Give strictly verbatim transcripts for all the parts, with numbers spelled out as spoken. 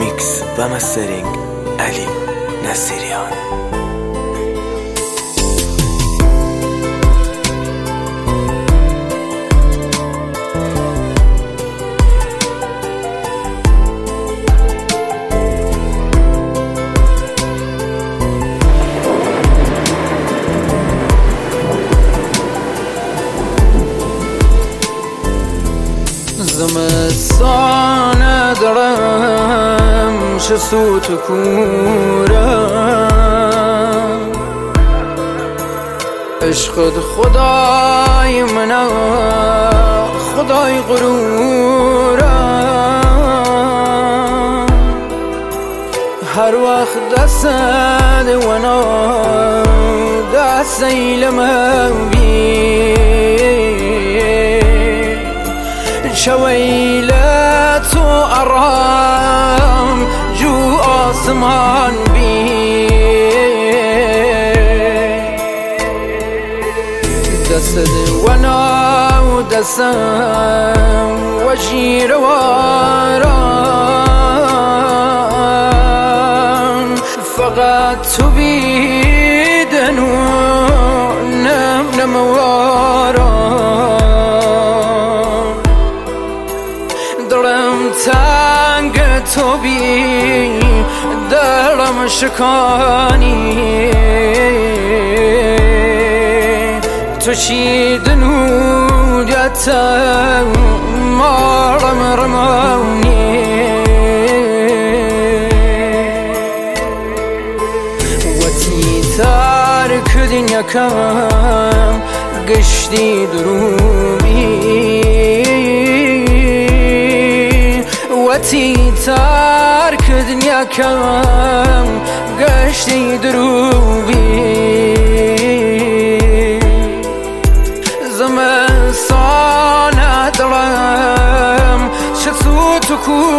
میکس و مسترینگ علی نصیریان. زمستان دارم چه سوت و کورم، عشقت خدای منم خدای غرورم، هر وقت دست ونا دست ایلم بی شويلت وأرام جو آسمان بي دسد وانا ودسم وجير واران فقط تبيدن ونم نمواران دلم تنگ تو بی دلم شکانی تو چی دنودیتم مارم رمانی وتی ترک دنیا کم گشتی دروبی وتی ترک دنیا کم گشتی دروبی زمستان دلم چه سوت و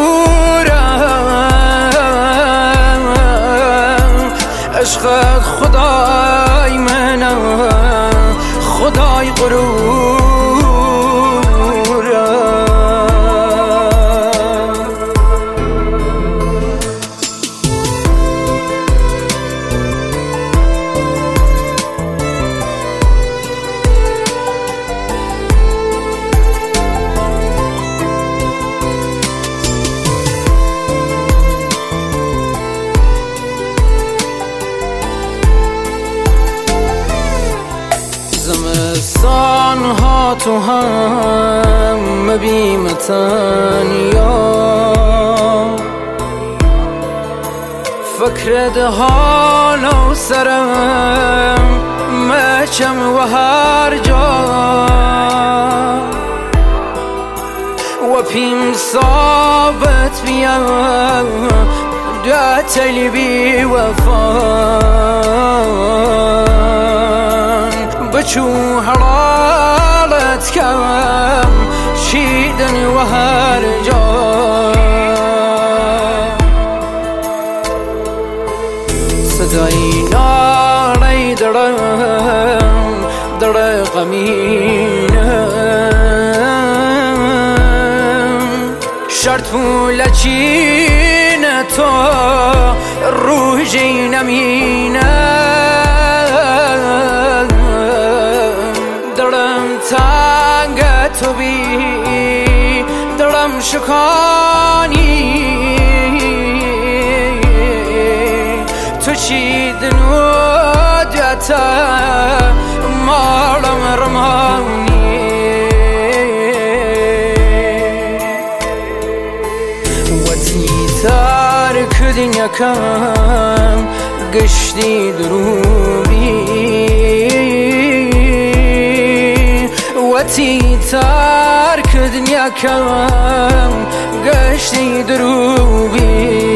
کورم، عشقت خدای منم خدای غرورم. زمستان ها تو هم مبیمتن یا فکر ده حال و سرم مچم و هر جا و پیم ثابت بیم داتلی بی وفان بچو حرارت کم شیدن و هر جا صدای ناری درم در غمینم شرط پول چین تو روحی نمینم درم تنگ تو بی درم شکانی تو چی دنودیتا مارم رمانی وتی ترک دنیا کم گشتی دروبی وتی ترک دنیا کم گشتی دروبی